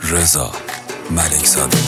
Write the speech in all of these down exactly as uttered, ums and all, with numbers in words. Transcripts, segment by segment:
رضا ملک‌زاده.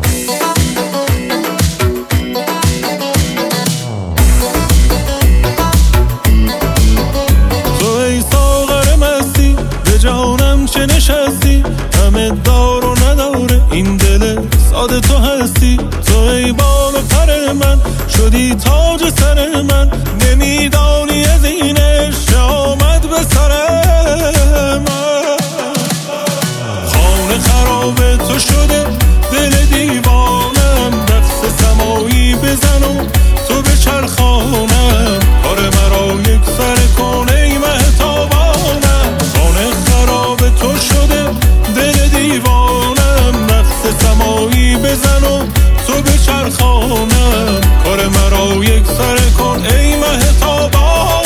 تو ای ساغر مستی به جانم چه نشستی، همه دار و نداره این دل ساده تو هستی. تو ای بال و پر من شدی تاج سر من، نمیدانی از این عشق آمد به سر من. خانه خراب تو شده دل دیوانم، دست سمایی بزن و تو به چرخانم، کار مرا یک سر کن ای مهتابانم. خانه خراب تو شده دل دیوانم، دست سمایی بزن و تو به چرخانم، کار مرا یک سر کن ای مهتابانم.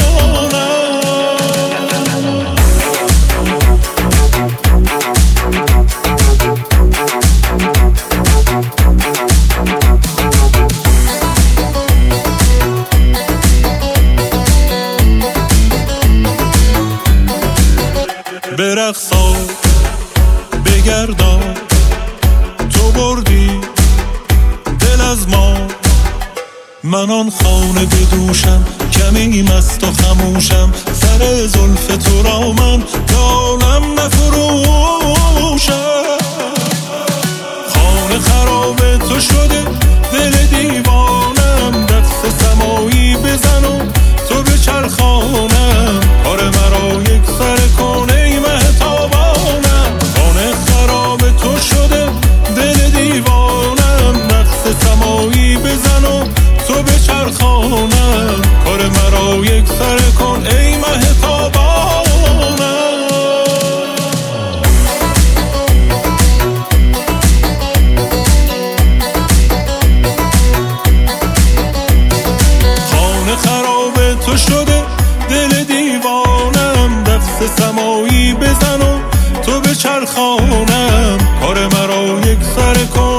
برقصا بگردان تو بردی دل از ما، من آن خانه بدوشم کمی مست و خموشم، سر زلف تو را من دانم نفروشم. خانه خراب تو شده دل دیوانم، دست سمایی بزن و تو به چرخانم، کار مرا یک سر کن ای مهتابانم. خانه خراب تو شده دل دیوانم، دست سمایی بزن و تو به چرخانم، کار مرا یک سر کن ای مهتابانم. خانه خراب تو شده دل دیوانم، دست سمایی بزن و تو به چرخانم، کار مرا یک سر کن